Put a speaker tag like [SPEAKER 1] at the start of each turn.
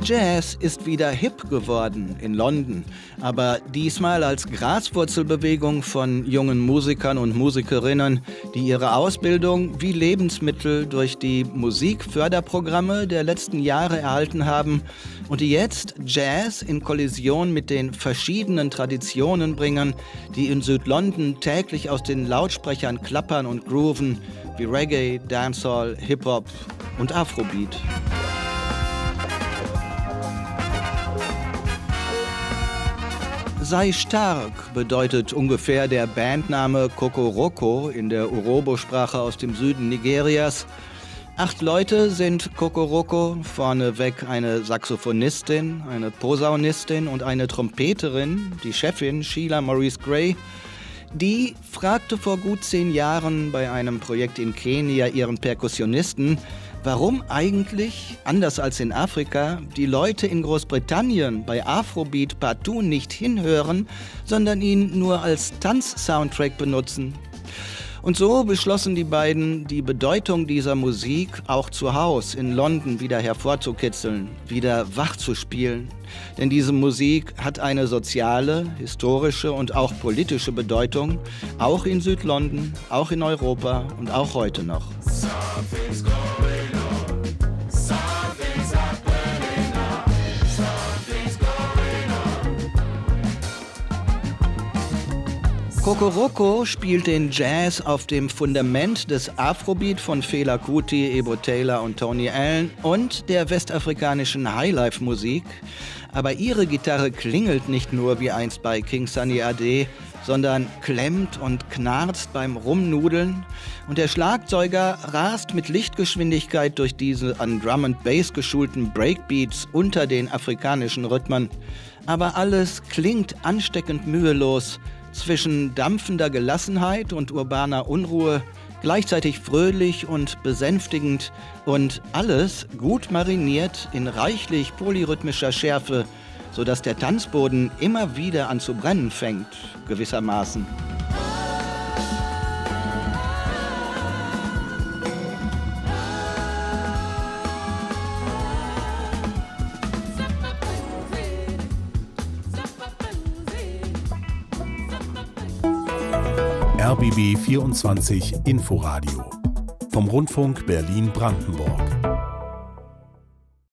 [SPEAKER 1] Jazz ist wieder hip geworden in London, aber diesmal als Graswurzelbewegung von jungen Musikern und Musikerinnen, die ihre Ausbildung wie Lebensmittel durch die Musikförderprogramme der letzten Jahre erhalten haben und die jetzt Jazz in Kollision mit den verschiedenen Traditionen bringen, die in Südlondon täglich aus den Lautsprechern klappern und grooven, wie Reggae, Dancehall, Hip-Hop und Afrobeat. Sei stark bedeutet ungefähr der Bandname Kokoroko in der Urhobo-Sprache aus dem Süden Nigerias. 8 Leute sind Kokoroko, vorneweg eine Saxophonistin, eine Posaunistin und eine Trompeterin, die Chefin Sheila Maurice Gray. Die fragte vor gut 10 Jahren bei einem Projekt in Kenia ihren Perkussionisten, warum eigentlich, anders als in Afrika, die Leute in Großbritannien bei Afrobeat partout nicht hinhören, sondern ihn nur als Tanz-Soundtrack benutzen. Und so beschlossen die beiden, die Bedeutung dieser Musik auch zu Hause in London wieder hervorzukitzeln, wieder wach zu spielen. Denn diese Musik hat eine soziale, historische und auch politische Bedeutung, auch in Südlondon, auch in Europa und auch heute noch. Kokoroko spielt den Jazz auf dem Fundament des Afrobeat von Fela Kuti, Ebo Taylor und Tony Allen und der westafrikanischen Highlife-Musik. Aber ihre Gitarre klingelt nicht nur wie einst bei King Sunny Ade, sondern klemmt und knarzt beim Rumnudeln. Und der Schlagzeuger rast mit Lichtgeschwindigkeit durch diese an Drum and Bass geschulten Breakbeats unter den afrikanischen Rhythmen. Aber alles klingt ansteckend mühelos, zwischen dampfender Gelassenheit und urbaner Unruhe, gleichzeitig fröhlich und besänftigend und alles gut mariniert in reichlich polyrhythmischer Schärfe, sodass der Tanzboden immer wieder an zu brennen fängt, gewissermaßen.
[SPEAKER 2] RBB 24 Inforadio vom Rundfunk Berlin-Brandenburg.